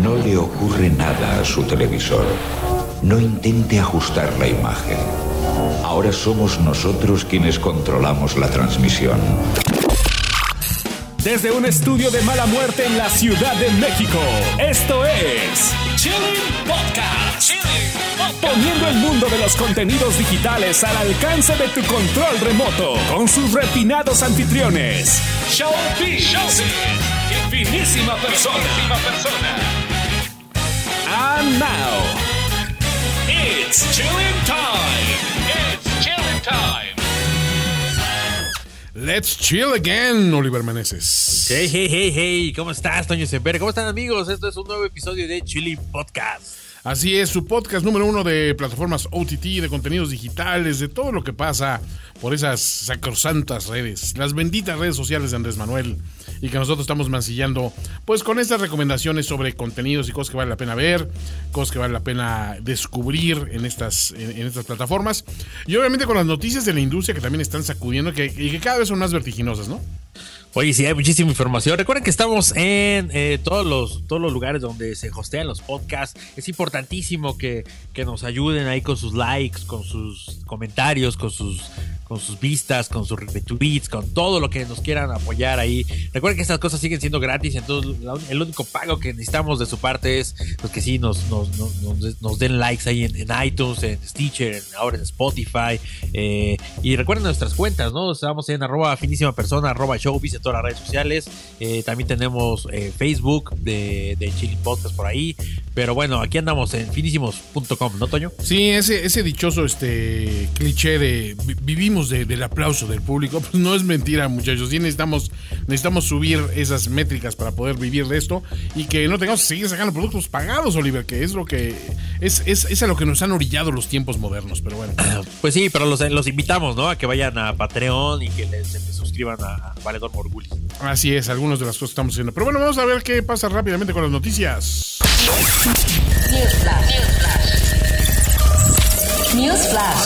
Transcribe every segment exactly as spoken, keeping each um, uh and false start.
No le ocurre nada a su televisor. No intente ajustar la imagen. Ahora somos nosotros quienes controlamos la transmisión. Desde un estudio de mala muerte en la Ciudad de México, esto es Chilling Podcast. Chilling Podcast. Poniendo el mundo de los contenidos digitales al alcance de tu control remoto, con sus refinados anfitriones, Showbiz, Showbiz y finísima persona. Finísima persona. And now, it's Chilling Time. It's Chilling Time. Let's chill again, Oliver Meneses. Hey, hey, hey, hey, ¿cómo estás, Toño Semper? ¿Cómo están, amigos? Esto es un nuevo episodio de Chilling Podcast. Así es, su podcast número uno de plataformas O T T, de contenidos digitales, de todo lo que pasa por esas sacrosantas redes, las benditas redes sociales de Andrés Manuel, y que nosotros estamos mancillando, pues con estas recomendaciones sobre contenidos y cosas que vale la pena ver, cosas que vale la pena descubrir en estas, en, en estas plataformas, y obviamente con las noticias de la industria que también están sacudiendo que, y que cada vez son más vertiginosas, ¿no? Oye, sí, hay muchísima información. Recuerden que estamos en eh, todos los todos los lugares donde se hostean los podcasts. Es importantísimo que, que nos ayuden ahí con sus likes, con sus comentarios, con sus con sus vistas, con sus retweets, con todo lo que nos quieran apoyar ahí. Recuerden que estas cosas siguen siendo gratis, entonces el único pago que necesitamos de su parte es pues, que sí nos, nos, nos, nos den likes ahí en, en iTunes, en Stitcher, en, ahora en Spotify. Eh, y recuerden nuestras cuentas, ¿no? Estamos en arroba finísima persona, arroba showbiz en todas las redes sociales. Eh, también tenemos eh, Facebook de, de Chilling Podcast por ahí. Pero bueno, aquí andamos en finísimos punto com, ¿no, Toño? Sí, ese, ese dichoso este cliché de vivimos de, del aplauso del público, pues no es mentira, muchachos. Sí necesitamos, necesitamos subir esas métricas para poder vivir de esto y que no tengamos que seguir sacando productos pagados, Oliver, que es lo que es, es, es a lo que nos han orillado los tiempos modernos, pero bueno. Pues sí, pero los, los invitamos, ¿no? A que vayan a Patreon y que les, les suscriban a Valedor Morgulis. Así es, algunas de las cosas que estamos haciendo. Pero bueno, vamos a ver qué pasa rápidamente con las noticias. News Flash. News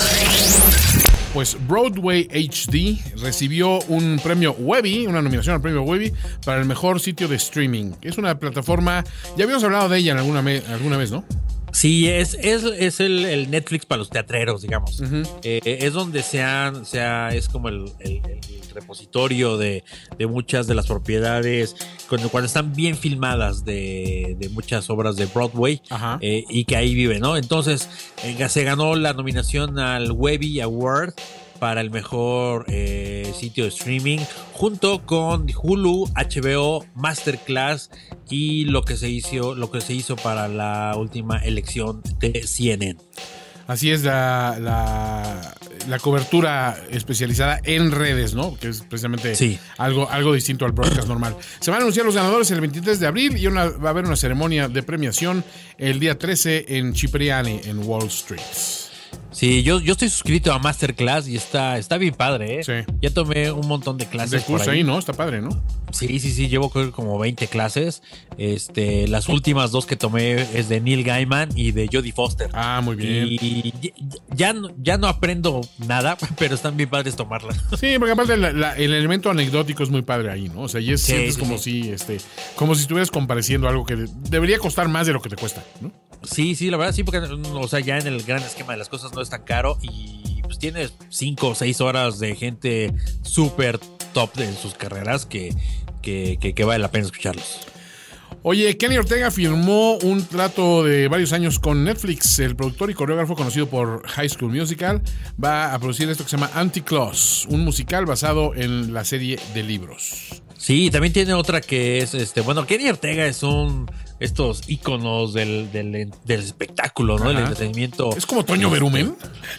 Flash. Pues Broadway H D recibió un premio Webby, una nominación al premio Webby para el mejor sitio de streaming. Es una plataforma, ya habíamos hablado de ella en alguna, me, alguna vez, ¿no? Sí, es, es, es el, el Netflix para los teatreros, digamos. Uh-huh. Eh, es donde se han, se ha, es como el, el, el repositorio de, de muchas de las propiedades, cuando, cuando están bien filmadas de, de muchas obras de Broadway, eh, y que ahí vive, ¿no? Entonces, eh, se ganó la nominación al Webby Award para el mejor eh, sitio de streaming, junto con Hulu, H B O, Masterclass y lo que se hizo, lo que se hizo para la última elección de C N N. Así es la, la, la cobertura especializada en redes, ¿no? Que es precisamente sí. algo, algo distinto al broadcast normal. Se van a anunciar los ganadores el veintitrés de abril y una, va a haber una ceremonia de premiación el día trece en Cipriani, en Wall Street. Sí, yo, yo estoy suscrito a Masterclass y está, está bien padre, ¿eh? Sí. Ya tomé un montón de clases. De curso por ahí. ahí, ¿no? Está padre, ¿no? Sí, sí, sí, llevo como veinte clases. Este, las últimas dos que tomé es de Neil Gaiman y de Jodie Foster. Ah, muy bien. Y ya, ya no aprendo nada, pero están bien padres tomarlas. Sí, porque aparte la, la, el elemento anecdótico es muy padre ahí, ¿no? O sea, y es, sí, sientes sí, como sí. si, este, como si estuvieras compareciendo algo que debería costar más de lo que te cuesta, ¿no? Sí, sí, la verdad sí, porque o sea, ya en el gran esquema de las cosas no es tan caro y pues tienes cinco o seis horas de gente súper top en sus carreras que, que, que, que vale la pena escucharlos. Oye, Kenny Ortega firmó un trato de varios años con Netflix. El productor y coreógrafo conocido por High School Musical va a producir esto que se llama Anti-Claus, un musical basado en la serie de libros. Sí, también tiene otra que es, este, bueno, Kenny Ortega es un, estos íconos del, del, del espectáculo, ¿no? Ajá. Del entretenimiento. Es como Toño Berumen.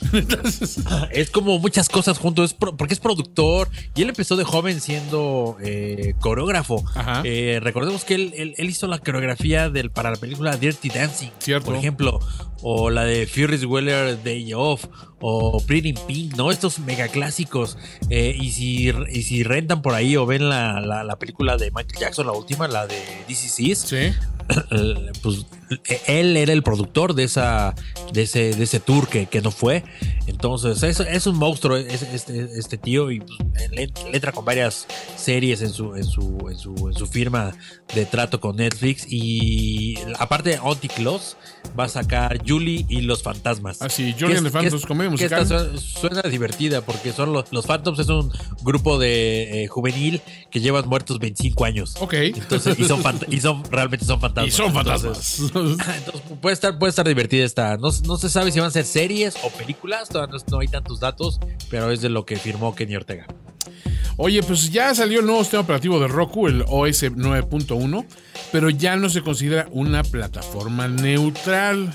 Es como muchas cosas juntos, es pro, porque es productor y él empezó de joven siendo eh, coreógrafo. Eh, recordemos que él, él, él hizo la coreografía del, para la película Dirty Dancing, cierto, por ejemplo, o la de Ferris Bueller Day Off, o Pretty Pink, ¿no? Estos megaclásicos. Eh, y, si, y si rentan por ahí o ven la, la, la película de Michael Jackson, la última, la de This Is It, sí. pues él era el productor de esa de ese de ese tour que, que no fue. Entonces es, es un monstruo es, este, este tío, y pues, le, le entra con varias series en su en su en su en su firma de trato con Netflix. Y aparte de Anticlos va a sacar Julie y los fantasmas. Ah, sí, Julie and the Phantoms, comedia musical. Suena, suena divertida porque son los, los Phantoms es un grupo de eh, juvenil que llevan muertos veinticinco años. Ok. Entonces, y son fant- y son realmente son fantasmas. Y son fantasmas. Entonces, entonces puede estar puede estar divertida esta. No, no se sabe si van a ser series o películas, todavía no, no hay tantos datos, pero es de lo que firmó Kenny Ortega. Oye, pues ya salió el nuevo sistema operativo de Roku, el O S nueve punto uno, pero ya no se considera una plataforma neutral.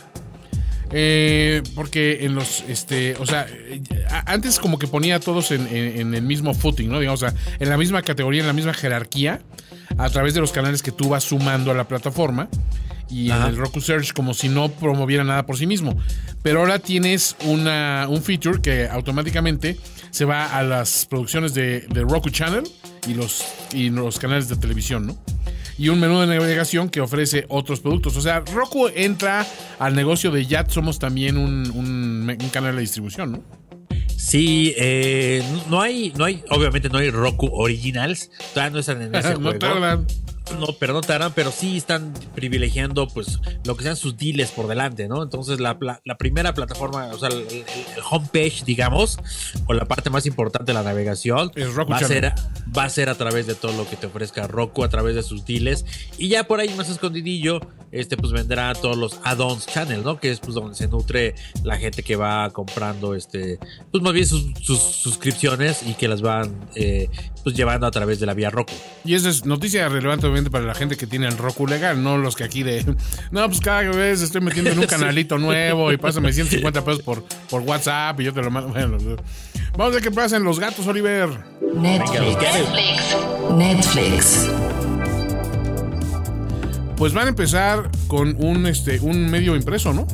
Eh, porque en los, este, o sea, antes como que ponía a todos en, en, en el mismo footing, ¿no? Digamos, o sea, en la misma categoría, en la misma jerarquía, a través de los canales que tú vas sumando a la plataforma. Y Ajá. en el Roku Search como si no promoviera nada por sí mismo. Pero ahora tienes una, un feature que automáticamente se va a las producciones de, de Roku Channel y los, y los canales de televisión, ¿no? Y un menú de navegación que ofrece otros productos. O sea, Roku entra al negocio de ya somos también un, un, un canal de distribución, ¿no? Sí, eh, no hay, no hay, obviamente no hay Roku Originals, todavía no están en ese no juego. tardan. No, pero no tardan, pero sí están privilegiando pues lo que sean sus deals por delante, ¿no? Entonces la, la, la primera plataforma, o sea, el, el, el homepage, digamos, o la parte más importante de la navegación va a, ser, va a ser a través de todo lo que te ofrezca Roku, a través de sus deals, y ya por ahí más escondidillo, este pues vendrá todos los add-ons channel, ¿no? Que es pues donde se nutre la gente que va comprando, este, pues más bien sus, sus suscripciones y que las van eh, pues llevando a través de la vía Roku. Y esa es noticia relevante para la gente que tiene el Roku legal, no los que aquí de no, pues cada vez estoy metiendo en un canalito nuevo y pásame ciento cincuenta pesos por, por WhatsApp y yo te lo mando. Bueno, vamos a ver qué pasa en los gatos, Oliver. Netflix. Netflix. Netflix. Pues van a empezar con un este un medio impreso, ¿no?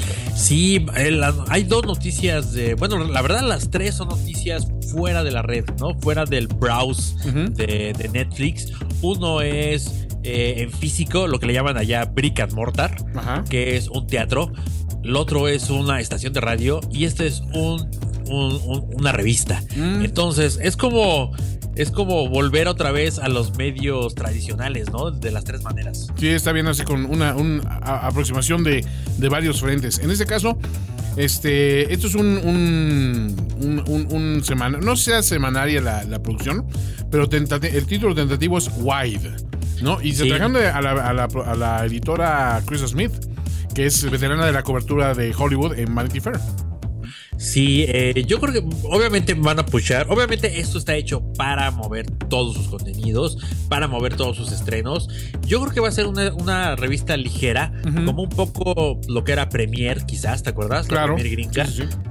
Sí, el, hay dos noticias de, bueno, la verdad las tres son noticias fuera de la red, ¿no? Fuera del browse uh-huh. de, de Netflix. Uno es eh, en físico, lo que le llaman allá Brick and Mortar, uh-huh. que es un teatro. El otro es una estación de radio y este es un, un, un una revista. Mm. Entonces es como es como volver otra vez a los medios tradicionales, ¿no? De las tres maneras. Sí, está bien, así con una, una aproximación de, de varios frentes. En este caso, este, esto es un un, un, un, un semana, no sea semanaria la, la producción, pero tentate, el título tentativo es Wide, ¿no? Y se sí. trajeron a la, a, la, a la editora Chris Smith, que es veterana de la cobertura de Hollywood en Vanity Fair. Sí, eh, yo creo que obviamente van a pushar. Obviamente esto está hecho para mover todos sus contenidos, para mover todos sus estrenos. Yo creo que va a ser una, una revista ligera, uh-huh. como un poco lo que era Premiere, quizás, ¿te acuerdas? Claro. La Premiere gringa. Sí, sí, sí.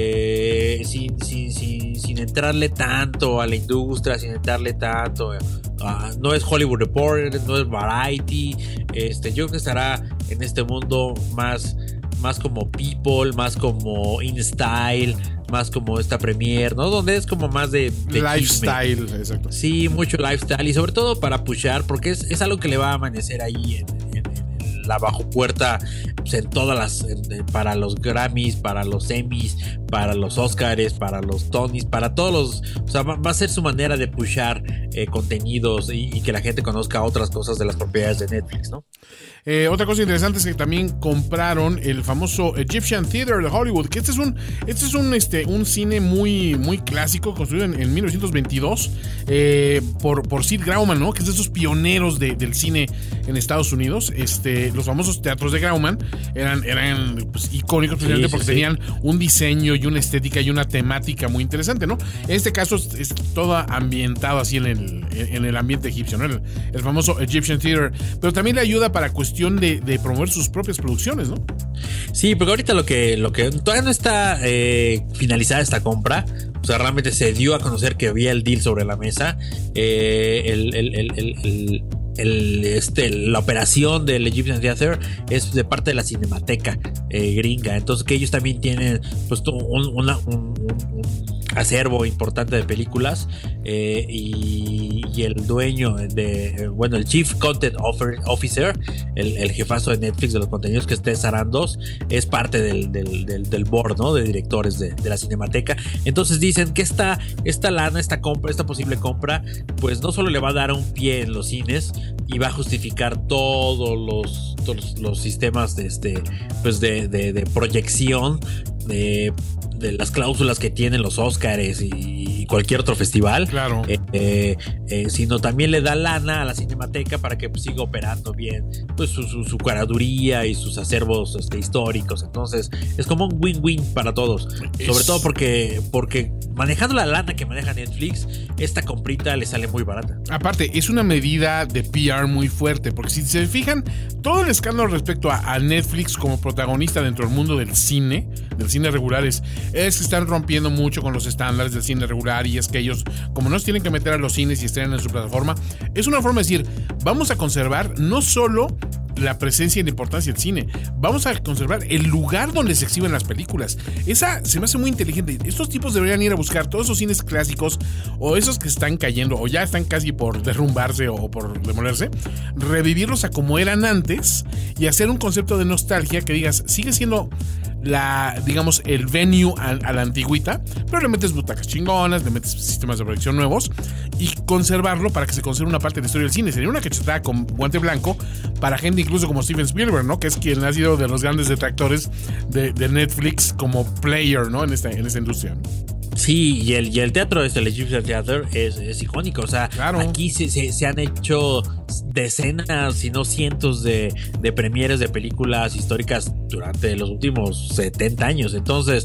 Eh, sin, sin, sin, sin entrarle tanto a la industria, sin entrarle tanto. Uh, no es Hollywood Reporter, no es Variety. Este, yo creo que estará en este mundo más. más como People, más como InStyle, más como esta Premiere, ¿no? Donde es como más de, de lifestyle, chisme. Exacto. Sí, mucho lifestyle y sobre todo para pushar, porque es, es algo que le va a amanecer ahí en, en, en la bajo puerta, pues en todas las, en, para los Grammys, para los Emmys, para los Oscars, para los Tonys, para todos los, o sea, va, va a ser su manera de pushar eh, contenidos y, y que la gente conozca otras cosas de las propiedades de Netflix, ¿no? Eh, otra cosa interesante es que también compraron el famoso Egyptian Theater de Hollywood, que este es un, este es un, este, un cine muy, muy clásico, construido en, en mil novecientos veintidós eh, por, por Sid Grauman, ¿no? Que es de esos pioneros de, del cine en Estados Unidos. Este, los famosos teatros de Grauman eran, eran pues, icónicos, precisamente sí, sí, porque sí. tenían un diseño y una estética y una temática muy interesante, ¿no? En este caso es, es todo ambientado así en el, en el ambiente egipcio, ¿no? El, el famoso Egyptian Theater, pero también le ayuda para cuestionar De, de promover sus propias producciones, ¿no? Sí, porque ahorita lo que, lo que todavía no está eh, finalizada esta compra. O sea, realmente se dio a conocer que había el deal sobre la mesa. Eh, el, el, el, el, el, el, este, la operación del Egyptian Theater es de parte de la Cinemateca eh, gringa. Entonces que ellos también tienen pues un, una, un, un, un acervo importante de películas, eh, y, y el dueño de, bueno, el Chief Content Officer, el, el jefazo de Netflix de los contenidos, que es Ted Sarandos, es parte del, del, del, del board, ¿no? De directores de, de la Cinemateca. Entonces dicen que esta, esta lana, esta compra, esta posible compra, pues no solo le va a dar un pie en los cines y va a justificar todos los, todos los sistemas de, este, pues de, de, de proyección de, de las cláusulas que tienen los Óscares y cualquier otro festival, claro. eh, eh, eh, sino también le da lana a la Cinemateca para que pues, siga operando bien pues su, su, su curaduría y sus acervos este, históricos. Entonces es como un win-win para todos, es... sobre todo porque, porque manejando la lana que maneja Netflix, esta comprita le sale muy barata. Aparte, es una medida de P R muy fuerte, porque si se fijan, todo el escándalo respecto a, a Netflix como protagonista dentro del mundo del cine, del cine regular, es, es que están rompiendo mucho con los estándares del cine regular, y es que ellos, como no se tienen que meter a los cines y estrenan en su plataforma, es una forma de decir, vamos a conservar no solo la presencia y la importancia del cine, vamos a conservar el lugar donde se exhiben las películas. Esa se me hace muy inteligente. Estos tipos deberían ir a buscar todos esos cines clásicos, o esos que están cayendo o ya están casi por derrumbarse o por demolerse, revivirlos a como eran antes y hacer un concepto de nostalgia que digas, sigue siendo la, digamos, el venue a, a la antigüita, pero le metes butacas chingonas, le metes sistemas de proyección nuevos y conservarlo para que se conserve una parte de la historia del cine. Sería una cachetada con guante blanco para gente incluso como Steven Spielberg, ¿no? Que es quien ha sido de los grandes detractores de, de Netflix como player, ¿no? En esta, en esta industria, ¿no? Sí, y el, y el teatro, este, el Egyptian Theater es, es icónico. O sea, claro. Aquí se, se, se han hecho decenas, si no cientos de, de premieres de películas históricas durante los últimos setenta años. Entonces,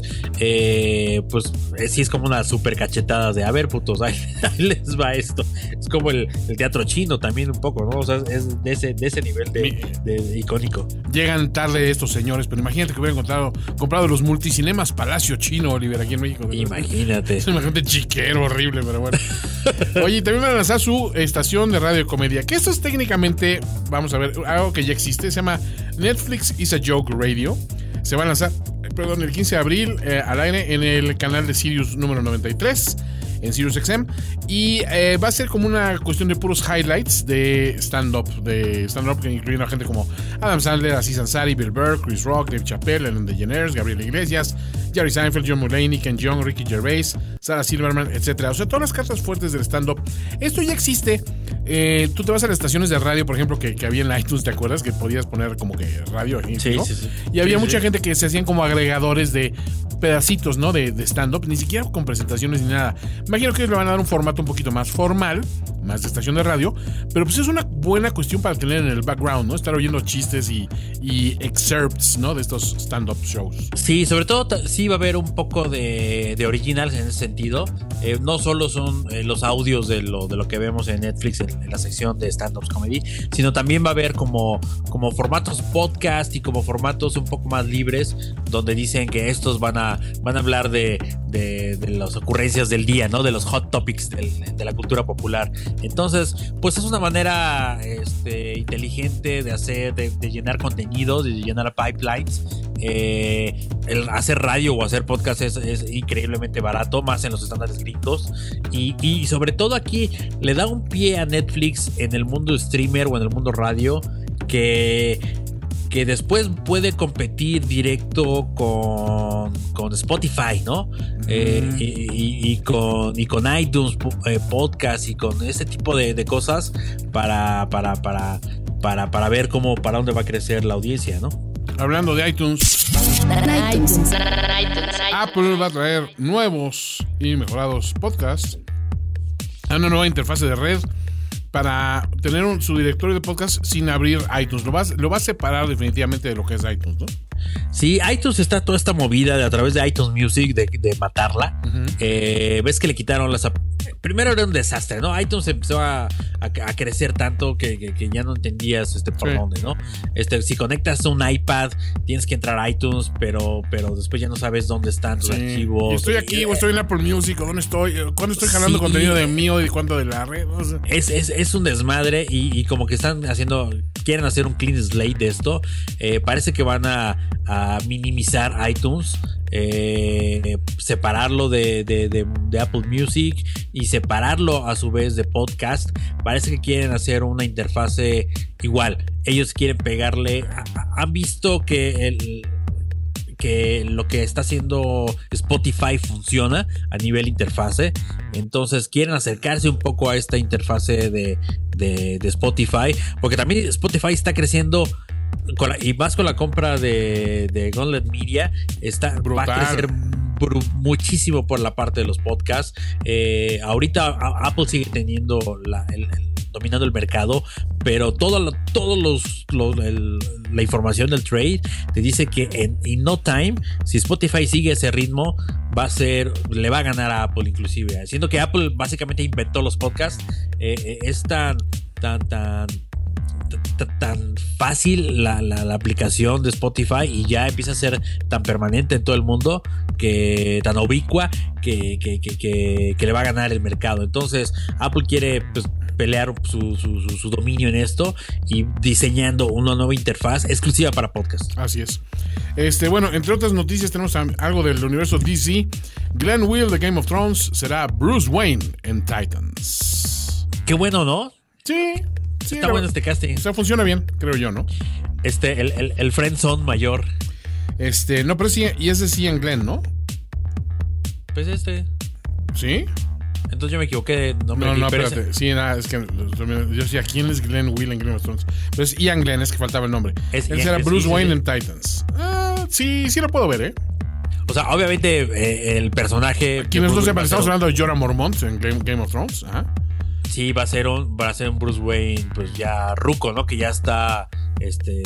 eh, pues eh, sí es como una super cachetada de, a ver, putos, ahí, ahí les va esto. Es como el, el teatro chino también un poco, ¿no? O sea, es de ese, de ese nivel de, de, de icónico. Llegan tarde estos señores, pero imagínate que hubieran comprado, comprado los multicinemas Palacio Chino, Oliver, aquí en México. Imagínate. Es un gente chiquero horrible, pero bueno. Oye, también van a lanzar su estación de radio comedia, que esto es técnicamente, vamos a ver, algo que ya existe, se llama Netflix is a Joke Radio. Se va a lanzar, perdón, el quince de abril eh, al aire en el canal de Sirius número noventa y tres, en Sirius X M, y eh, va a ser como una cuestión de puros highlights de stand-up, de stand-up que incluyen a gente como Adam Sandler, Aziz Ansari, Bill Burr, Chris Rock, Dave Chappelle, Ellen DeGeneres, Gabriel Iglesias, Jerry Seinfeld, John Mulaney, Ken Jeong, Ricky Gervais, Sarah Silverman, etcétera. O sea, todas las cartas fuertes del stand-up. Esto ya existe. Eh, tú te vas a las estaciones de radio, por ejemplo, que, que había en iTunes, ¿te acuerdas? Que podías poner como que radio. Sí, ¿no? sí, sí. Y había sí, mucha sí. gente que se hacían como agregadores de pedacitos, ¿no? De, de stand-up, ni siquiera con presentaciones ni nada. Imagino que ellos le van a dar un formato un poquito más formal, más de estación de radio, pero pues es una buena cuestión para tener en el background, ¿no? Estar oyendo chistes y, y excerpts, ¿no? De estos stand-up shows. Sí, sobre todo t- sí va a haber un poco de, de originals en ese sentido. Eh, no solo son eh, los audios de lo, de lo que vemos en Netflix en, en la sección de stand-up comedy, sino también va a haber como, como formatos podcast y como formatos un poco más libres, donde dicen que estos van a, van a hablar de, de, de las ocurrencias del día, ¿no? De los hot topics del, de la cultura popular. Entonces, pues es una manera este, inteligente de hacer, de, de llenar contenidos, de llenar pipelines. Eh, el hacer radio o hacer podcast es, es increíblemente barato, más en los estándares gringos, y, y sobre todo aquí le da un pie a Netflix en el mundo streamer o en el mundo radio que, que después puede competir directo con, con Spotify, ¿no? Mm. Eh, y, y, y, con, y con iTunes eh, podcast y con ese tipo de, de cosas para, para, para, para, para ver cómo, para dónde va a crecer la audiencia, ¿no? Hablando de iTunes, Apple va a traer nuevos y mejorados podcasts a una nueva interfase de red para tener un, su directorio de podcast sin abrir iTunes. Lo va, lo va a separar definitivamente de lo que es iTunes, ¿no? Sí, iTunes está toda esta movida de a través de iTunes Music de, de matarla. Uh-huh. Eh, ves que le quitaron las... Primero era un desastre, ¿no? iTunes empezó a, a, a crecer tanto que, que, que ya no entendías este, por sí. dónde, ¿no? Este, si conectas un iPad, tienes que entrar a iTunes, pero, pero después ya no sabes dónde están tus sí. archivos. Y estoy aquí, y, o estoy en Apple Music, o dónde estoy, cuándo estoy jalando sí. contenido de mío y cuánto de la red. O sea. es, es, es un desmadre y, y como que están haciendo, quieren hacer un clean slate de esto. Eh, parece que van a, a minimizar iTunes. eh, separarlo de, de, de, de Apple Music y separarlo a su vez de podcast. Parece que quieren hacer una interfase igual. Ellos quieren pegarle. Han visto que el que lo que está haciendo Spotify funciona a nivel interfase, entonces quieren acercarse un poco a esta interfase de, de, de Spotify, porque también Spotify está creciendo con la, y más con la compra de, de Gauntlet Media, está, va a crecer br- muchísimo por la parte de los podcasts. Eh, ahorita a, Apple sigue teniendo la, el, el dominando el mercado, pero todo lo, todos los, los el, la información del trade te dice que en in no time, si Spotify sigue ese ritmo, va a ser, le va a ganar a Apple inclusive, siendo que Apple básicamente inventó los podcasts. Eh, eh, es tan tan tan tan fácil la, la, la aplicación de Spotify y ya empieza a ser tan permanente en todo el mundo, que tan ubicua que, que, que, que, que le va a ganar el mercado. Entonces Apple quiere pues pelear su, su, su, su dominio en esto y diseñando una nueva interfaz exclusiva para podcast. Así es. Este, bueno, entre otras noticias tenemos algo del universo D C. Glenn Will de Game of Thrones será Bruce Wayne en Titans. Qué bueno, ¿no? Sí. Sí, está bueno este casting. O sea, funciona bien, creo yo, ¿no? Este, el, el, el friendzone mayor. Este, no, pero sí, y ese sí en Glenn, ¿no? Pues este. ¿Sí? Entonces yo me equivoqué de nombre. No, no, pero espérate. ese... Sí, nada, es que yo decía, ¿quién es Glenn Will en Game of Thrones? Pero es Ian Glenn, es que faltaba el nombre. Es Él será Bruce sí, Wayne sí. en Titans. Ah, sí, sí lo puedo ver, ¿eh? O sea, obviamente eh, el personaje... Quienes no sepan, estamos hablando de Jorah Mormont en Game, Game of Thrones. Ajá. Sí, va a ser un, va a ser un Bruce Wayne, pues ya ruco, ¿no? Que ya está, este,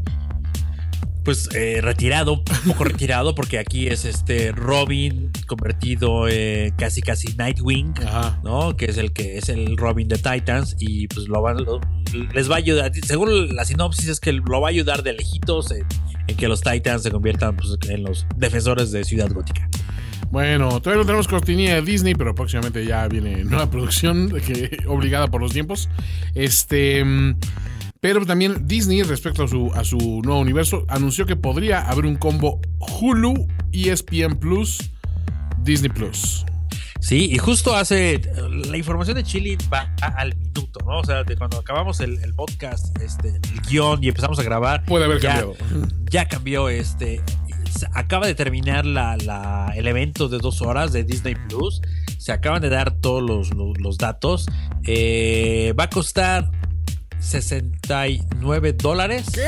pues eh, retirado, un poco retirado, porque aquí es este Robin convertido eh, casi casi Nightwing, Ajá. ¿no? Que es el que es el Robin de Titans y pues lo va, lo, les va a ayudar. Según la sinopsis es que lo va a ayudar de lejitos en, en que los Titans se conviertan pues, en los defensores de Ciudad Gótica. Bueno, todavía no tenemos cortinilla de Disney, pero próximamente ya viene nueva producción que, obligada por los tiempos. Este, pero también Disney, respecto a su, a su nuevo universo, anunció que podría haber un combo Hulu, E S P N Plus, Disney Plus. Sí, y justo hace la información de Chile va al minuto, ¿no? O sea, de cuando acabamos el, el podcast, este, el guión y empezamos a grabar. Puede haber ya, cambiado. Ya cambió este. Acaba de terminar la, la, el evento de dos horas de Disney Plus. Se acaban de dar todos los, los, los datos. Eh, va a costar sesenta y nueve dólares. ¿Qué?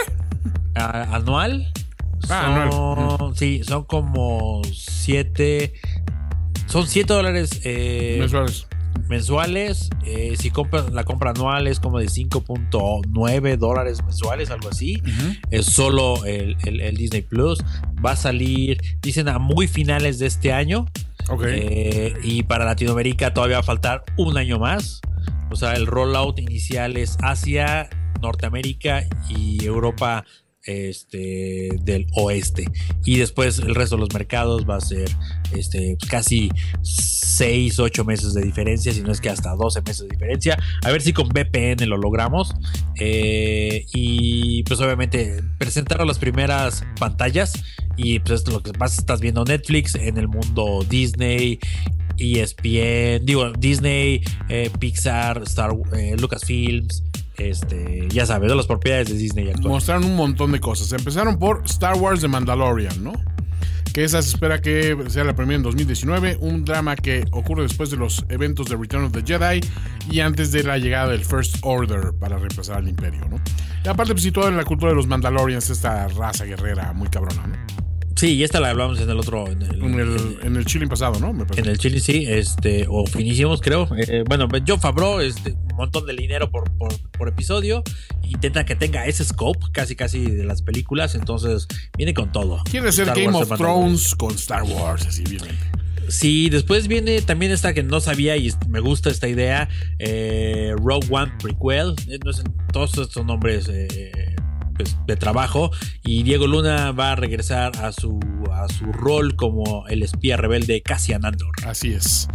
A, anual. Ah, son, anual. Sí, son como siete. Son siete dólares eh, mensuales. Mensuales. Eh, si compras la compra anual es como de cinco punto nueve dólares mensuales, algo así. Uh-huh. Es solo el, el, el Disney Plus. Va a salir, dicen, a muy finales de este año. Okay. Eh, y para Latinoamérica todavía va a faltar un año más. O sea, el rollout inicial es Asia, Norteamérica y Europa este, del oeste. Y después el resto de los mercados va a ser este, casi seis, ocho meses de diferencia, si no es que hasta doce meses de diferencia. A ver si con V P N lo logramos. Eh, y pues obviamente presentar las primeras pantallas. Y pues esto es lo que más estás viendo Netflix en el mundo Disney, E S P N, digo Disney, eh, Pixar, Star, eh, Lucasfilms. Este, ya sabes, de las propiedades de Disney actual. Mostraron un montón de cosas. Empezaron por Star Wars The Mandalorian, ¿no? Que esa se espera que sea la primera en dos mil diecinueve. Un drama que ocurre después de los eventos de Return of the Jedi y antes de la llegada del First Order para reemplazar al Imperio, ¿no? Y aparte, pues, situado en la cultura de los Mandalorians, esta raza guerrera muy cabrona, ¿no? Sí, y esta la hablamos en el otro. En el, en el, en el Chile pasado, ¿no? Me en el Chile, sí, este, o finísimos, creo. Eh, bueno, Jon Favreau, este, un montón de dinero por, por, por episodio. Intenta que tenga ese scope, casi, casi de las películas. Entonces, viene con todo. Quiere ser Star Game Wars of Thrones con Star Wars, así viene. Sí, después viene también esta que no sabía y me gusta esta idea. Eh, Rogue One Prequel. Eh, no es, todos estos nombres. Eh, Pues, de trabajo, y Diego Luna va a regresar a su a su rol como el espía rebelde Cassian Andor. Así es.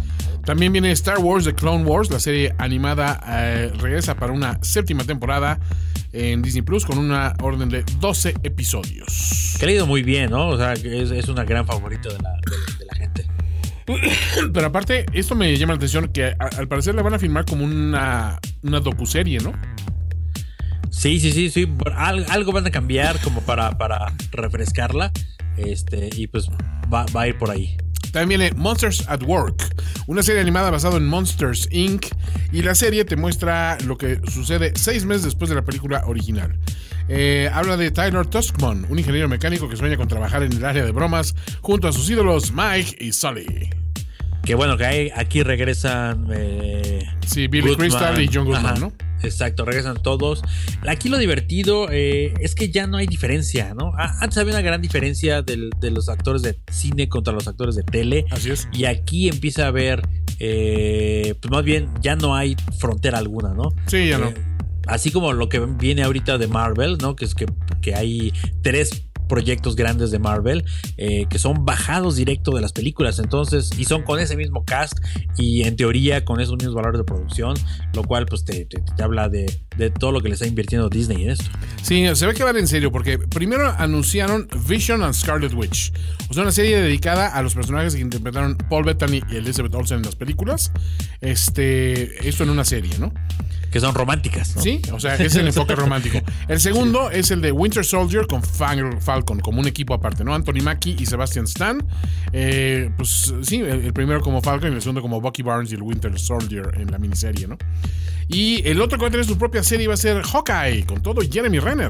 También viene Star Wars The Clone Wars, la serie animada eh, regresa para una séptima temporada en Disney Plus con una orden de doce episodios. Que ha ido muy bien, ¿no? O sea, es, es una gran favorita de la, de, de la gente. Pero aparte, esto me llama la atención que a, al parecer la van a filmar como una, una docuserie, ¿no? Sí, sí, sí, sí. Al, algo van a cambiar como para, para refrescarla. Este, y pues va, va a ir por ahí. También viene Monsters at Work, una serie animada basada en Monsters incorporated. Y la serie te muestra lo que sucede seis meses después de la película original. Eh, habla de Tyler Tuskman, un ingeniero mecánico que sueña con trabajar en el área de bromas junto a sus ídolos Mike y Sully. Que bueno, que hay, aquí regresan eh, Sí, Billy Goodman, Crystal y John Goodman, ajá, ¿no? Exacto, regresan todos. Aquí lo divertido eh, es que ya no hay diferencia, ¿no? Antes había una gran diferencia del, de los actores de cine contra los actores de tele. Así es. Y aquí empieza a haber, eh, pues más bien, ya no hay frontera alguna, ¿no? Sí, ya eh, no. Así como lo que viene ahorita de Marvel, ¿no? Que es que, que hay tres proyectos grandes de Marvel eh, que son bajados directo de las películas, entonces, y son con ese mismo cast y en teoría con esos mismos valores de producción, lo cual pues te, te, te habla de, de todo lo que le está invirtiendo Disney en esto. Sí, se ve que van en serio porque primero anunciaron Vision and Scarlet Witch, o sea, una serie dedicada a los personajes que interpretaron Paul Bettany y Elizabeth Olsen en las películas. Este, esto en una serie, ¿no? Que son románticas, ¿no? Sí, o sea, es el enfoque romántico. El segundo sí. es el de Winter Soldier con Falcon, como un equipo aparte, ¿no? Anthony Mackie y Sebastian Stan. Eh, pues sí, el, el primero como Falcon y el segundo como Bucky Barnes y el Winter Soldier en la miniserie, ¿no? Y el otro que va a tener su propia serie va a ser Hawkeye, con todo Jeremy Renner.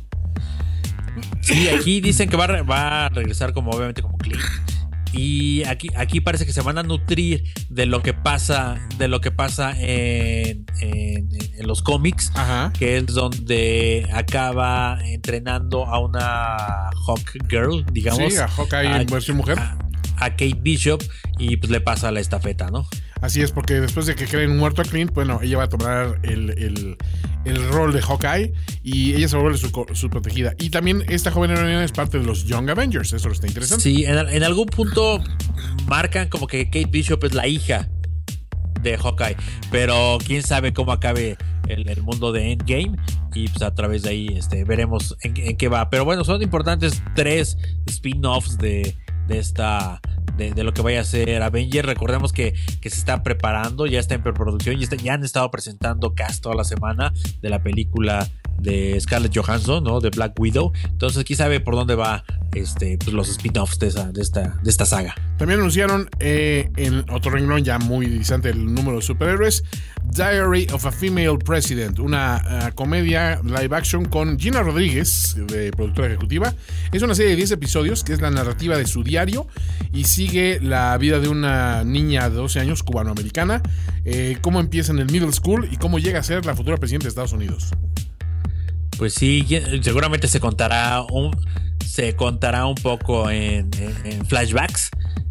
Sí, aquí dicen que va a, va a regresar como obviamente como Clint. Y aquí, aquí parece que se van a nutrir de lo que pasa, de lo que pasa en, en, en los cómics, Ajá. que es donde acaba entrenando a una Hawk Girl, digamos. Sí, a Hawkeye a, en versión mujer. A, a Kate Bishop y pues le pasa la estafeta, ¿no? Así es, porque después de que creen muerto a Clint, bueno, ella va a tomar el, el, el rol de Hawkeye y ella se vuelve su, su protegida. Y también esta joven heroína es parte de los Young Avengers, eso está interesante. Sí, en, en algún punto marcan como que Kate Bishop es la hija de Hawkeye, pero quién sabe cómo acabe el, el mundo de Endgame y pues a través de ahí este, veremos en, en qué va. Pero bueno, son importantes tres spin-offs de, de esta... De, de lo que vaya a ser Avengers. Recordemos que, que se está preparando, ya está en preproducción, ya, está, ya han estado presentando cast toda la semana de la película de Scarlett Johansson, ¿no? De Black Widow. Entonces, quién sabe por dónde va este, pues, los spin-offs de, esa, de, esta, de esta saga. También anunciaron eh, en otro renglón ya muy distante el número de superhéroes, Diary of a Female President, una uh, comedia live action con Gina Rodríguez, de productora ejecutiva. Es una serie de diez episodios que es la narrativa de su diario y sigue la vida de una niña de doce años cubanoamericana, eh, cómo empieza en el middle school y cómo llega a ser la futura presidenta de Estados Unidos. Pues sí, seguramente se contará un, se contará un poco en, en, en flashbacks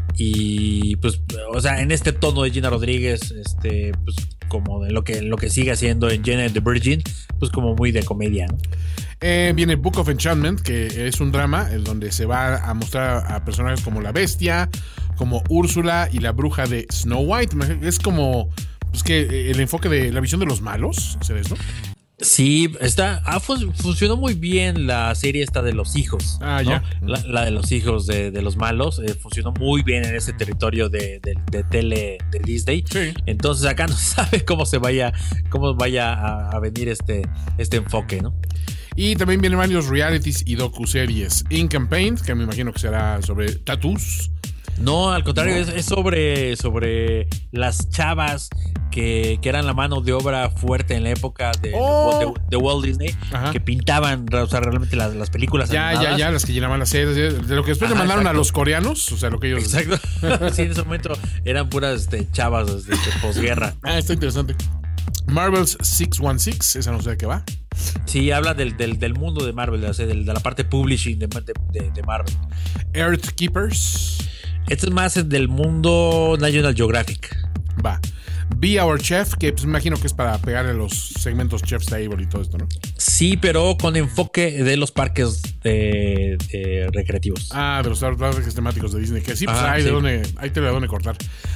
y pues, o sea, en este tono de Gina Rodríguez, este, pues como de lo que lo que sigue haciendo en Jane the Virgin, pues como muy de comedia, ¿no? Eh, viene Book of Enchantment, que es un drama en donde se va a mostrar a personajes como la bestia, como Úrsula y la bruja de Snow White. Es como pues que el enfoque de la visión de los malos, ¿sabes, no? Sí, está, ah, fun, funcionó muy bien la serie esta de los hijos. Ah, ¿no? ya. La, la de los hijos de, de los malos. Eh, funcionó muy bien en ese territorio de, de, de tele de Disney. Sí. Entonces acá no se sabe cómo se vaya, cómo vaya a, a venir este, este enfoque, ¿no? Y también vienen varios realities y docuseries. Ink and Paint, que me imagino que será sobre tattoos. No, al contrario, No. Es, es sobre, sobre las chavas que, que eran la mano de obra fuerte en la época de, Oh. de, de Walt Disney, Ajá. que pintaban, o sea, realmente las, las películas Ya, animadas. ya, ya, las que llenaban las series. De lo que después Ajá, le mandaron exacto. a los coreanos, o sea, lo que ellos... Exacto. Sí, en ese momento eran puras este, chavas de, de posguerra. Ah, está interesante. Marvel's seiscientos dieciséis, esa no sé de qué va. Sí, habla del, del, del mundo de Marvel, o sea, del, de la parte publishing de, de, de Marvel. Earth Keepers, Este es más del mundo National Geographic. va. Be Our Chef, que pues me imagino que es para pegarle a los segmentos Chef's Table y todo esto, ¿no? Sí, pero con enfoque de los parques de, de recreativos. Ah, de los parques temáticos de Disney, que sí, pues Ajá, hay, sí. de dónde, hay tela de dónde cortar.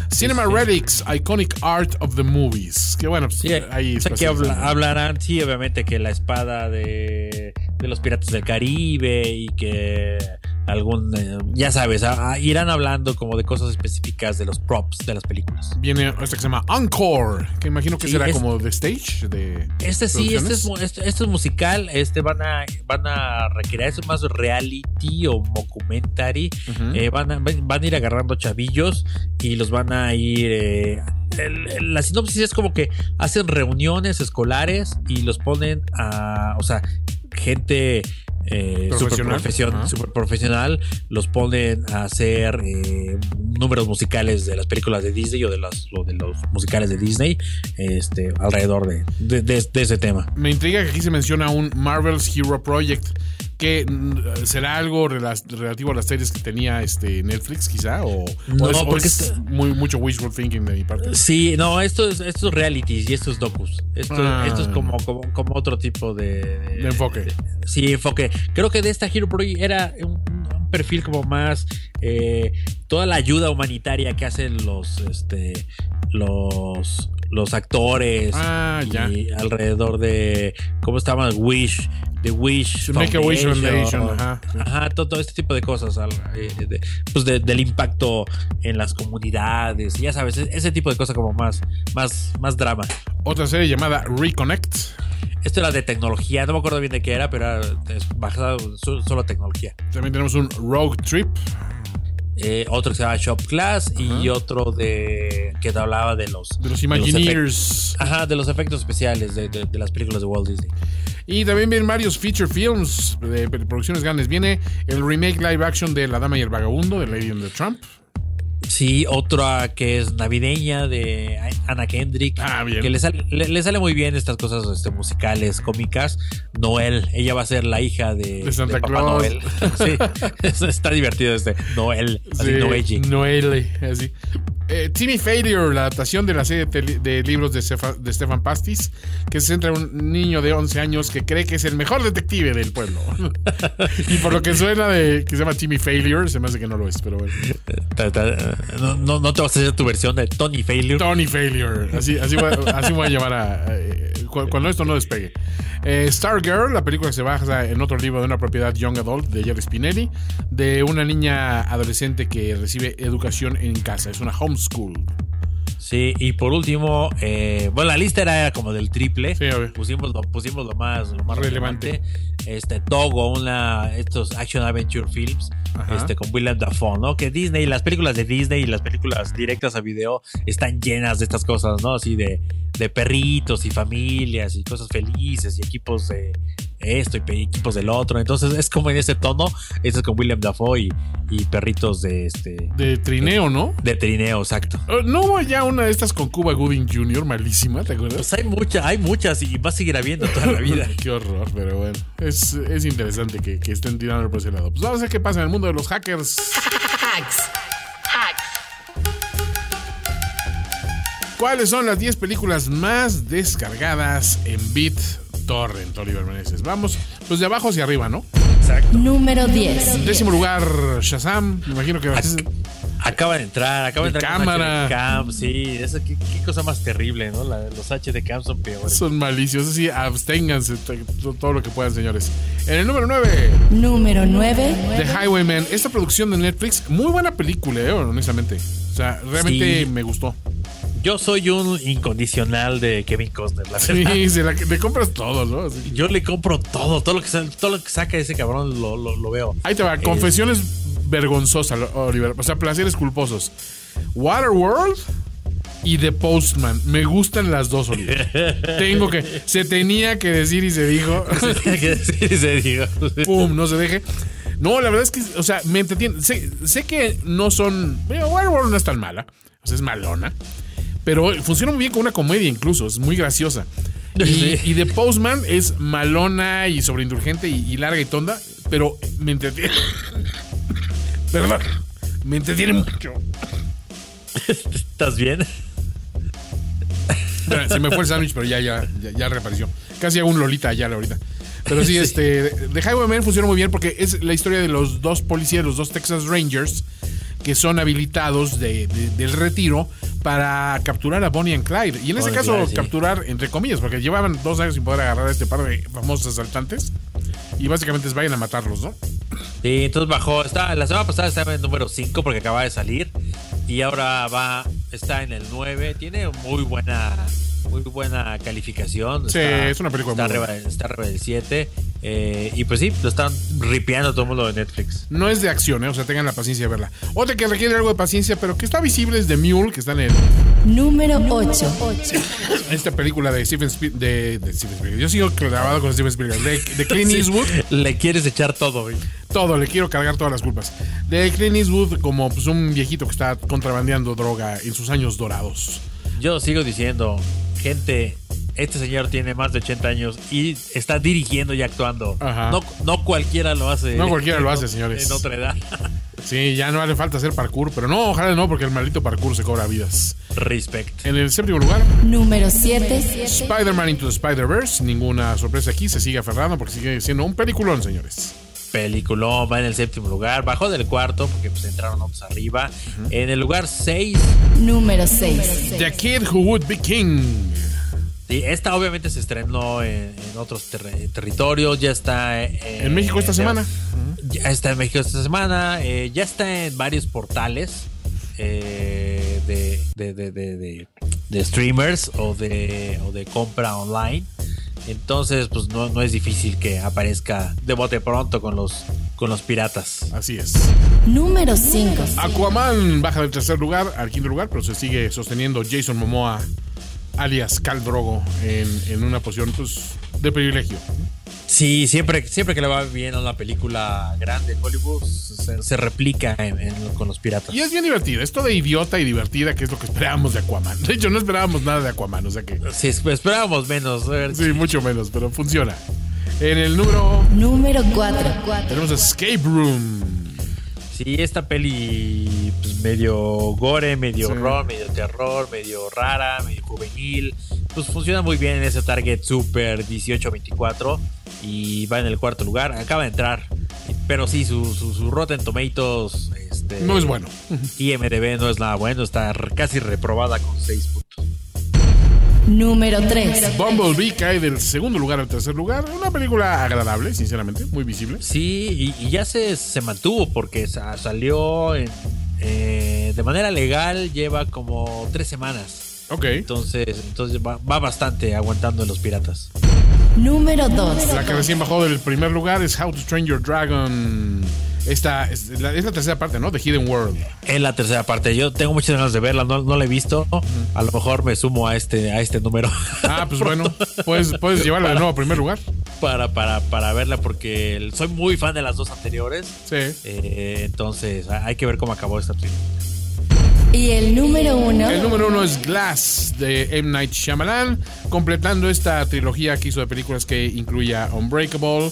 Cinema sí. Relics, Iconic Art of the Movies. Que bueno, pues, Sí, ahí o sea, que habla, hablarán, sí, obviamente, que la espada de, de los Piratas del Caribe y que algún, eh, ya sabes, a, a, irán hablando como de cosas específicas de los props de las películas. Viene este que se llama Encore, que imagino que Sí, será es- como de stage. De Este sí, este es, producciones. mu- este, este es musical, este van a, van a requerir, eso es más reality o mockumentary. Ujú. Eh, van, a, van a ir agarrando chavillos y los van a ir... eh, el- el- la sinopsis es como que hacen reuniones escolares y los ponen a... O sea, gente... Eh, super, Profesional. profesion- Ajá. super profesional, los ponen a hacer eh, números musicales de las películas de Disney o de, las, o de los musicales de Disney, este, alrededor de, de, de- de ese tema. Me intriga que aquí se menciona un Marvel's Hero Project. Que mm, será algo rela- relativo a las series que tenía este Netflix, quizá, o, No, o es, o porque es este- muy, mucho wishful thinking de mi parte. Sí, no, esto es, esto es realities y esto es docus. Esto, Ah. esto es como, como, como otro tipo de, De enfoque. Sí, enfoque. Creo que de esta Hero Project era un, un perfil como más eh, toda la ayuda humanitaria que hacen los este los los actores Ah, y ya. alrededor de ¿cómo se llama? Wish, The Wish Make-A-Wish Foundation, ajá. Ajá, todo, todo este tipo de cosas al- eh, de- pues de- del impacto en las comunidades, ya sabes, e- ese tipo de cosas como más más más drama. Otra serie llamada Reconnect. Esto era de tecnología, no me acuerdo bien de qué era, pero era es basado so- solo tecnología. También tenemos un Rogue Trip. Eh, otro que se llama Shop Class y otro de que te hablaba de los De los efect- Imagineers. ajá, de los efectos especiales de, de- de las películas de Walt Disney. Y también vienen varios feature films de producciones grandes. Viene el remake live action de La Dama y el Vagabundo, de Lady and the Tramp. Sí, otra que es navideña de Anna Kendrick. Ah, bien. Que le sale, le, le sale muy bien estas cosas este, musicales, cómicas. Noel, ella va a ser la hija de, De Santa Papá Claus. Noel. Sí, eso está divertido este. Noel, así Sí, Noelle. Noelle, así. Eh, Timmy Failure, la adaptación de la serie de, tele- de libros de, Cefa- de Stefan Pastis, que se centra en un niño de once años que cree que es el mejor detective del pueblo. Y por lo que suena de que se llama Timmy Failure, se me hace que no lo es, pero bueno. Ta- ta- No, no, no te vas a hacer tu versión de Tony Failure. Tony Failure. Así, así, voy, a- así voy a llamar a. eh, cu- cuando esto no despegue. Eh, Stargirl, la película que se basa en otro libro de una propiedad Young Adult de Jerry Spinelli, de una niña adolescente que recibe educación en casa. Es una homeschool. Sí, y por último, eh, bueno, la lista era como del triple. Sí, obvio. pusimos lo, pusimos lo más, lo más Relevante. relevante. Este Togo, una, estos action adventure films, Ajá. este con Willem Dafoe, ¿no? Que Disney, las películas de Disney y las películas directas a video están llenas de estas cosas, ¿no? Así de, de perritos y familias y cosas felices y equipos de esto y pe- equipos del otro. Entonces es como en ese tono. Este es con Willem Dafoe y, y perritos de este De trineo, ¿no? de trineo, exacto. Eh, ¿No hubo ya una de estas con Cuba Gooding junior? Malísima, ¿te acuerdas? Pues hay muchas, hay muchas y va a seguir habiendo toda la vida. Qué horror, pero bueno. Es, es interesante que, que estén tirando por ese lado. Pues vamos a ver qué pasa en el mundo de los hackers. Hacks. Hacks. ¿Cuáles son las diez películas más descargadas en BitTorrent, Oliver Meneses? Vamos, pues de abajo hacia arriba, ¿no? Exacto. Número diez. En décimo lugar, Shazam. Me imagino que Ac- Acaba de entrar, acaba de De entrar con cámara. H D Cam, sí, eso, qué, qué cosa más terrible, ¿no? La- los H D Cam son peores. son maliciosos. Así, absténganse t- todo lo que puedan, señores. En el número nueve, Número nueve. The Highwayman. Esta producción de Netflix, muy buena película, eh, honestamente. O sea, realmente Sí. me gustó. Yo soy un incondicional de Kevin Costner, la verdad. Sí, se la, le compras todo, ¿no? Así. Yo le compro todo, todo lo que, sa- todo lo que saca ese cabrón lo, lo, lo veo. Ahí te va, confesiones vergonzosas, Oliver. O sea, placeres culposos. Waterworld y The Postman. Me gustan las dos, Oliver. Tengo que. Se tenía que decir y se dijo. Sí, se diga. Pum, no se deje. No, la verdad es que, o sea, me entretiene. Sé, sé que no son. Bueno, Waterworld no es tan mala. O sea, es malona. Pero funciona muy bien con una comedia, incluso. Es muy graciosa. Y, Sí. y The Postman es malona y sobreindulgente y, y larga y tonda. Pero me entretiene. Perdón. Me entretiene mucho. ¿Estás bien? Bueno, se me fue el sándwich, pero ya, ya, ya, ya reapareció. Casi hago un Lolita ya ahorita. Pero sí, este, The Highwayman funciona muy bien porque es la historia de los dos policías, los dos Texas Rangers, que son habilitados de, de, del retiro para capturar a Bonnie and Clyde. Y en ese caso, Clyde, sí. capturar, entre comillas, porque llevaban dos años sin poder agarrar a este par de famosos asaltantes. Y básicamente es vayan a matarlos, ¿no? Sí, entonces bajó. Está, la semana pasada estaba en el número cinco porque acaba de salir. Y ahora va, está en el nueve. Tiene muy buena... Muy buena calificación. Sí, está, es una película está muy arriba, buena. Está arriba del siete. Eh, y pues sí, lo están ripeando todo el mundo de Netflix. No es de acción, ¿eh? O sea, tengan la paciencia de verla. Otra que requiere algo de paciencia, pero que está visible es The Mule, que está en el... Número ocho. Esta película de Steven Spielberg. De, de Steven Spielberg. Yo sigo clavado con Steven Spielberg. De, de Clint Eastwood. Sí, le quieres echar todo, güey. Todo, le quiero cargar todas las culpas. De Clint Eastwood como pues, un viejito que está contrabandeando droga en sus años dorados. Yo sigo diciendo, gente, este señor tiene más de ochenta años y está dirigiendo y actuando. No, no cualquiera lo hace. No cualquiera en, lo hace, señores. En otra edad. Sí, ya no hace falta hacer parkour, pero no, ojalá no, porque el maldito parkour se cobra vidas. Respect. En el séptimo lugar, número siete. Spider-Man Into the Spider-Verse. Ninguna sorpresa aquí, se sigue aferrando porque sigue siendo un peliculón, señores. Peliculón, va en el séptimo lugar, bajó del cuarto porque pues entraron otros arriba. Uh-huh. En el lugar seis, número seis, The Kid Who Would Be King. Sí, esta obviamente se estrenó en, en otros ter- territorios, ya está en, en México esta en, semana. Ya está en México esta semana, eh, ya está en varios portales eh, de, de, de, de, de, de streamers o de, o de compra online. Entonces, pues no, no es difícil que aparezca de bote pronto con los, con los piratas. Así es. Número cinco. Aquaman baja del tercer lugar al quinto lugar, pero se sigue sosteniendo Jason Momoa, alias Khal Drogo, en, en una posición pues, de privilegio. Sí, siempre, siempre que le va bien a una película grande en Hollywood, se, se replica en, en, con los piratas. Y es bien divertida, es toda idiota y divertida, que es lo que esperábamos de Aquaman. De hecho, no esperábamos nada de Aquaman, o sea que... Sí, esperábamos menos. Sí, mucho menos, pero funciona. En el número... Número cuatro. Tenemos Escape Room. Sí, esta peli pues, medio gore, medio sí. horror, medio terror, medio rara, medio juvenil. Pues funciona muy bien en ese target super dieciocho veinticuatro y va en el cuarto lugar. Acaba de entrar, pero sí, su, su, su Rotten Tomatoes este, no es bueno. I M D B no es nada bueno, está casi reprobada con seis puntos. Número tres. Bumblebee cae del segundo lugar al tercer lugar. Una película agradable, sinceramente, muy visible. Sí, y, y ya se, se mantuvo porque sa- salió en, eh, de manera legal, lleva como tres semanas. Ok. Entonces, entonces va, va bastante aguantando en los piratas. Número dos. La que recién bajó del primer lugar es How to Train Your Dragon. Esta es la, es la tercera parte, ¿no? The Hidden World. Es la tercera parte. Yo tengo muchas ganas de verla, no, no la he visto. A lo mejor me sumo a este, a este número. Ah, pues bueno, puedes, puedes llevarla de nuevo a primer lugar. Para, para, para verla, porque soy muy fan de las dos anteriores. Sí. Eh, entonces, hay que ver cómo acabó esta trilogía. Y el número uno. El número uno es Glass de M. Night Shyamalan, completando esta trilogía que hizo de películas que incluía Unbreakable.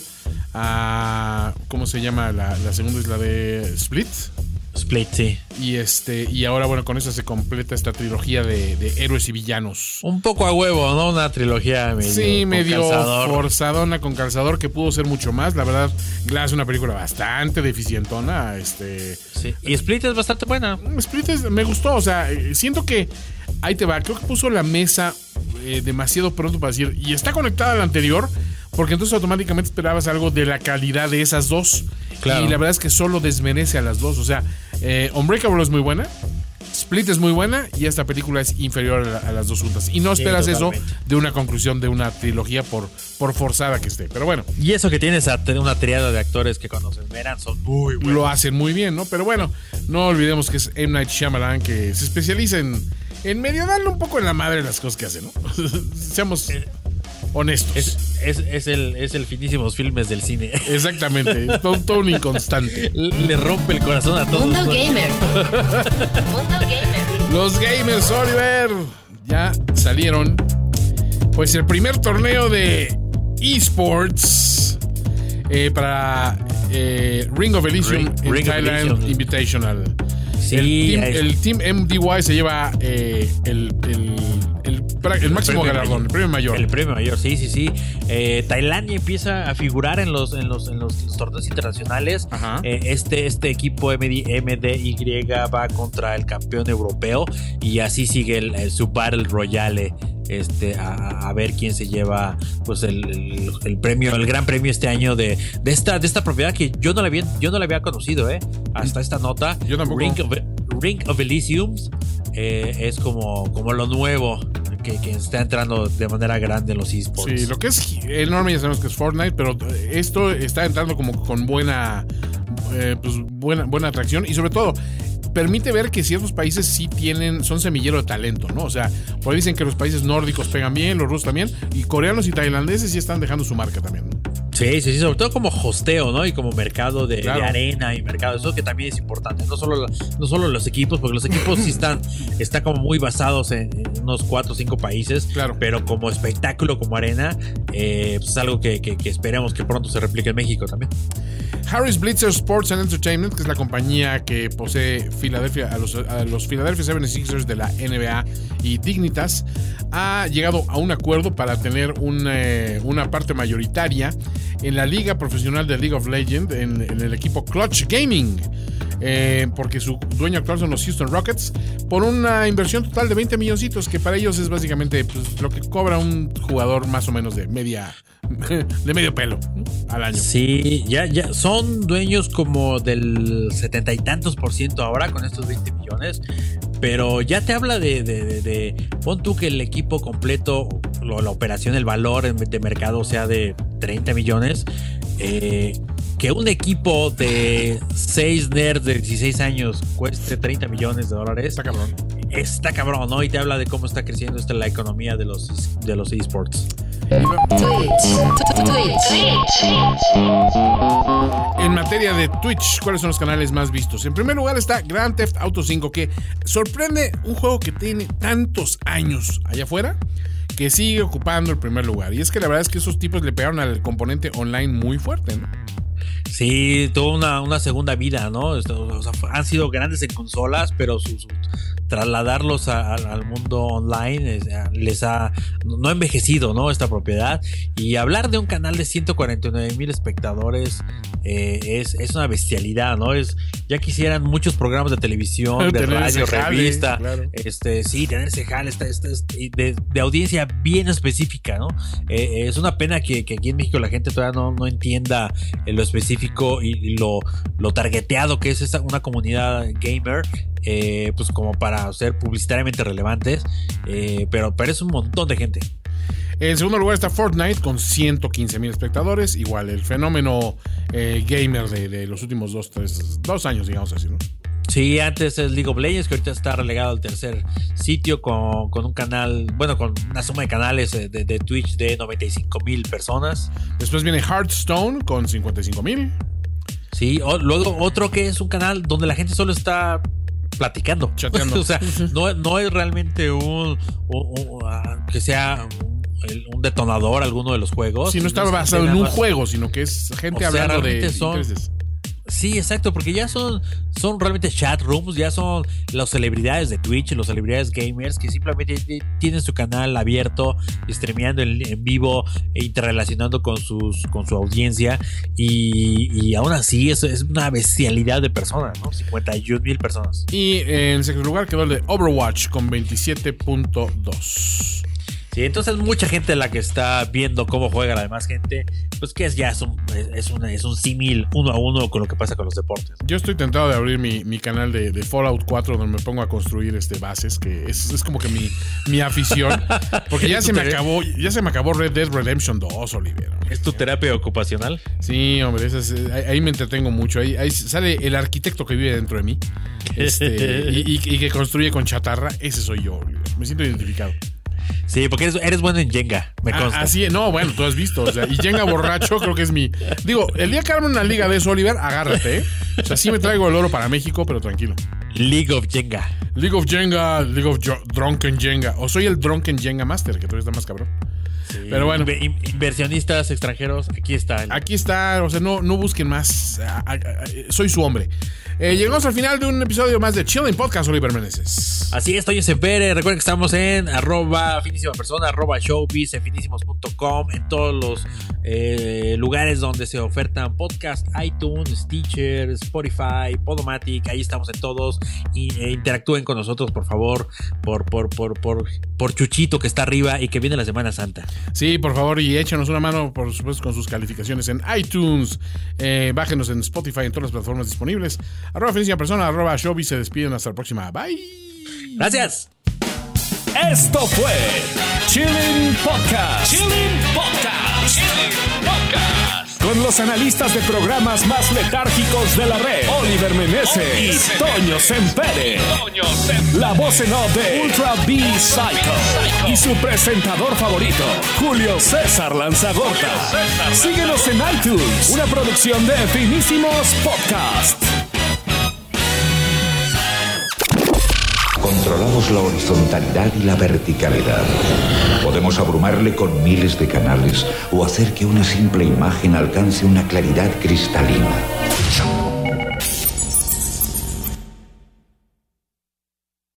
Uh, ¿Cómo se llama? La, la segunda es la de Split. Split, sí. Y este y ahora, bueno, con eso se completa esta trilogía de, de héroes y villanos. Un poco a huevo, ¿no? Una trilogía medio, sí, medio calzador. forzadona con calzador, que pudo ser mucho más. La verdad, Glass es una película bastante deficientona. Este, sí. Y Split es bastante buena. Split es, me gustó, o sea, siento que ahí te va. Creo que puso la mesa eh, demasiado pronto para decir, y está conectada a la anterior, porque entonces automáticamente esperabas algo de la calidad de esas dos. Claro. Y la verdad es que solo desmerece a las dos. O sea, eh, Unbreakable es muy buena, Split es muy buena, y esta película es inferior a, la, a las dos juntas. Y no esperas sí, eso de una conclusión de una trilogía por, por forzada que esté. Pero bueno. Y eso que tienes a tener una triada de actores que cuando se esmeran son muy buenos. Lo hacen muy bien, ¿no? Pero bueno, no olvidemos que es M. Night Shyamalan, que se especializa en, en medio darle un poco en la madre las cosas que hace, ¿no? Seamos... Eh. honestos. Es, es, es, el, es el finísimos filmes del cine. Exactamente, todo, todo un inconstante. Le rompe el corazón a todos. Mundo Gamer. Mundo Gamer. Los gamers, Oliver, ya salieron. Pues el primer torneo de eSports eh, para eh, Ring of Elysium Ring, en Ring Thailand of Invitational. Sí, el, team, el Team M D Y se lleva eh, el, el, el el máximo premio galardón, mayor. el premio mayor. El premio mayor, sí, sí, sí. Eh, Tailandia empieza a figurar en los, en los, en los, los torneos internacionales. Eh, este, este equipo M D Y va contra el campeón europeo y así sigue el, el, su Battle Royale. Este, a, a ver quién se lleva pues el, el, el premio, el gran premio este año de, de esta de esta propiedad que yo no la había, yo no la había conocido, eh, hasta esta nota. Yo tampoco. Ring of, Ring of Elysium eh, es como, como lo nuevo que, que está entrando de manera grande en los esports. Sí, lo que es enorme ya sabemos que es Fortnite, pero esto está entrando como con buena, eh, pues buena, buena atracción y sobre todo permite ver que ciertos países sí tienen, son semillero de talento, ¿no? O sea, por ahí dicen que los países nórdicos pegan bien, los rusos también, y coreanos y tailandeses sí están dejando su marca también, ¿no? Sí, sí, sí, sobre todo como hosteo, ¿no? Y como mercado de, claro. de arena y mercado, eso que también es importante. No solo, no solo los equipos, porque los equipos sí están, están como muy basados en, en unos cuatro o cinco países, claro. Pero como espectáculo, como arena, eh, pues es algo que, que, que esperemos que pronto se replique en México también. Harris Blitzer Sports and Entertainment, que es la compañía que posee Philadelphia, a los, a los Philadelphia setenta y seis ers de la N B A y Dignitas, ha llegado a un acuerdo para tener un, eh, una parte mayoritaria en la liga profesional de League of Legends, en, en el equipo Clutch Gaming, eh, porque su dueño actual son los Houston Rockets, por una inversión total de veinte milloncitos, que para ellos es básicamente pues, lo que cobra un jugador más o menos de media de medio pelo, ¿no? Al año. Sí, ya, ya son dueños como del setenta y tantos por ciento ahora con estos veinte millones, pero ya te habla de, de, de, de pon tú que el equipo completo, lo, la operación, el valor de mercado sea de treinta millones, eh, que un equipo de seis nerds de dieciséis años cueste treinta millones de dólares. Está cabrón. Está cabrón, ¿no? Y te habla de cómo está creciendo esta la economía de los, de los esports. En materia de Twitch, ¿cuáles son los canales más vistos? En primer lugar está Grand Theft Auto cinco, que sorprende un juego que tiene tantos años allá afuera, que sigue ocupando el primer lugar. Y es que la verdad es que esos tipos le pegaron al componente online muy fuerte, ¿no? Sí, tuvo una, una segunda vida, ¿no? O sea, han sido grandes en consolas, pero su, su, trasladarlos a, a, al mundo online es, les ha no ha envejecido, ¿no? Esta propiedad. Y hablar de un canal de ciento cuarenta y nueve mil espectadores eh, es, es una bestialidad, ¿no? Es, ya quisieran muchos programas de televisión, de radio, jale, revista, claro. este, sí, tener ese jale este, este, este, de, de audiencia bien específica, ¿no? Eh, es una pena que, que aquí en México la gente todavía no, no entienda lo específico y, y lo, lo targeteado que es esa, una comunidad gamer, eh, pues como para ser publicitariamente relevantes, eh, pero, pero es un montón de gente. En segundo lugar está Fortnite con ciento quince mil espectadores, igual el fenómeno eh, gamer de, de los últimos dos, tres, dos años, digamos así, ¿no? Sí, antes es League of Legends, que ahorita está relegado al tercer sitio con, con un canal, bueno, con una suma de canales de, de Twitch de noventa y cinco mil personas. Después viene Hearthstone con cincuenta y cinco mil. Sí, o, luego otro que es un canal donde la gente solo está platicando, chateando. O sea, no, no es realmente un, un, un uh, que sea un, un detonador alguno de los juegos. Sí, no está basado en un más juego, sino que es gente o sea, hablando de son, sí, exacto, porque ya son, son realmente chat rooms, ya son las celebridades de Twitch, los celebridades gamers que simplemente tienen su canal abierto, streameando en, en vivo, e interrelacionando con sus con su audiencia, y, y aún así es, es una bestialidad de personas, ¿no? cincuenta y un mil personas. Y en segundo lugar quedó el de Overwatch con veintisiete punto dos. Sí, entonces mucha gente la que está viendo cómo juega la demás gente, pues que es ya es un, es un, es un símil uno a uno con lo que pasa con los deportes. Yo estoy tentado de abrir mi, mi canal de, de Fallout cuatro, donde me pongo a construir este bases, que es, es como que mi, mi afición, porque ya se me acabó, ya se me acabó Red Dead Redemption dos, Oliver. ¿Es tu terapia ocupacional? Sí, hombre, es, ahí, ahí me entretengo mucho, ahí, ahí sale el arquitecto que vive dentro de mí, este, y, y, y que construye con chatarra. Ese soy yo, Oliver. Me siento identificado. Sí, porque eres, eres bueno en Jenga, me consta. Ah, así es, no, bueno, tú has visto, o sea, y Jenga borracho creo que es mi... Digo, el día que arme una liga de eso, Oliver, agárrate, ¿eh? O sea, sí me traigo el oro para México, pero tranquilo. League of Jenga. League of Jenga, League of jo- Drunken Jenga. O soy el Drunken Jenga Master, que todavía está más cabrón. Sí, Pero bueno. Inver- inversionistas extranjeros, aquí está. El... Aquí está, o sea, no, no busquen más. A, a, a, soy su hombre. Eh, llegamos al final de un episodio más de Chilling Podcast, Oliver Meneses. Así es, Toño Sempere. Recuerden que estamos en arroba finísima persona, arroba showbiz, en finísimos punto com, en todos los eh, lugares donde se ofertan podcasts, iTunes, Stitcher, Spotify, Podomatic. Ahí estamos en todos. Y, e interactúen con nosotros, por favor, por, por, por, por, por Chuchito, que está arriba y que viene la Semana Santa. Sí, por favor, y échenos una mano, por supuesto, con sus calificaciones en iTunes. Eh, bájenos en Spotify, en todas las plataformas disponibles. Arroba finísima persona, arroba showbiz. Se despiden hasta la próxima. Bye. Gracias. Esto fue Chilling Podcast. Chilling Podcast. Chilling Podcast. Con los analistas de programas más letárgicos de la red, Oliver Meneses y Toño Sempere. La voz en off de Ultra B Psycho y su presentador favorito, Julio César Lanzagorta. Síguenos en iTunes, una producción de Finísimos Podcast. Controlamos la horizontalidad y la verticalidad. Podemos abrumarle con miles de canales o hacer que una simple imagen alcance una claridad cristalina.